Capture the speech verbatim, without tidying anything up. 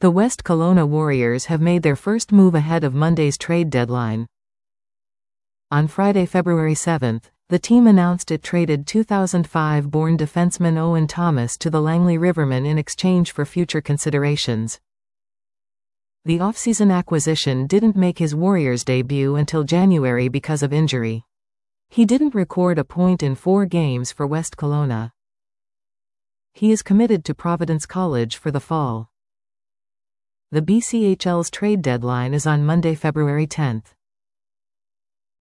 The West Kelowna Warriors have made their first move ahead of Monday's trade deadline. On Friday, February seventh, the team announced it traded two thousand five-born defenseman Owen Thomas to the Langley Rivermen in exchange for future considerations. The offseason acquisition didn't make his Warriors debut until January because of injury. He didn't record a point in four games for West Kelowna. He is committed to Providence College for the fall. The B C H L's trade deadline is on Monday, February tenth.